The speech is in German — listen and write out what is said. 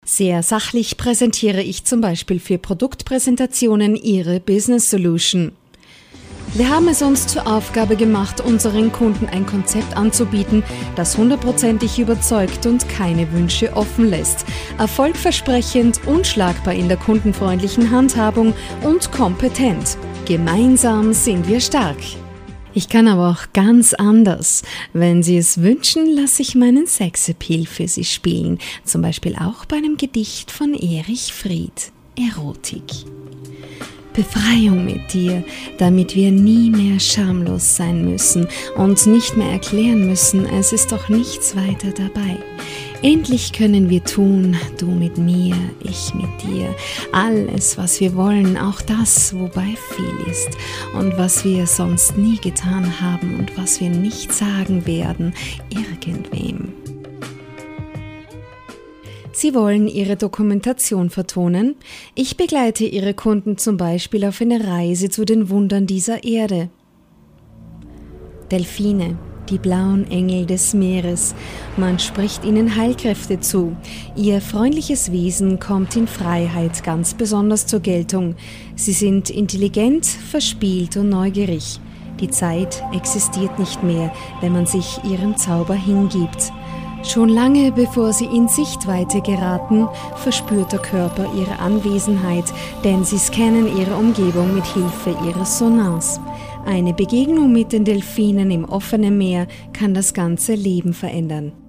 Sehr sachlich präsentiere ich zum Beispiel für Produktpräsentationen Ihre Business Solution. Wir haben es uns zur Aufgabe gemacht, unseren Kunden ein Konzept anzubieten, das 100%ig überzeugt und keine Wünsche offen lässt. Erfolgversprechend, unschlagbar in der kundenfreundlichen Handhabung und kompetent. Gemeinsam sind wir stark. Ich kann aber auch ganz anders. Wenn Sie es wünschen, lasse ich meinen Sexappeal für Sie spielen. Zum Beispiel auch bei einem Gedicht von Erich Fried. Erotik. Befreiung mit dir, damit wir nie mehr schamlos sein müssen und nicht mehr erklären müssen, es ist doch nichts weiter dabei. Endlich können wir tun, du mit mir, ich mit dir, alles, was wir wollen, auch das, wobei viel ist und was wir sonst nie getan haben und was wir nicht sagen werden, irgendwem. Sie wollen Ihre Dokumentation vertonen? Ich begleite Ihre Kunden zum Beispiel auf eine Reise zu den Wundern dieser Erde. Delfine, die blauen Engel des Meeres. Man spricht ihnen Heilkräfte zu. Ihr freundliches Wesen kommt in Freiheit ganz besonders zur Geltung. Sie sind intelligent, verspielt und neugierig. Die Zeit existiert nicht mehr, wenn man sich ihrem Zauber hingibt. Schon lange bevor sie in Sichtweite geraten, verspürt der Körper ihre Anwesenheit, denn sie scannen ihre Umgebung mit Hilfe ihres Sonars. Eine Begegnung mit den Delfinen im offenen Meer kann das ganze Leben verändern.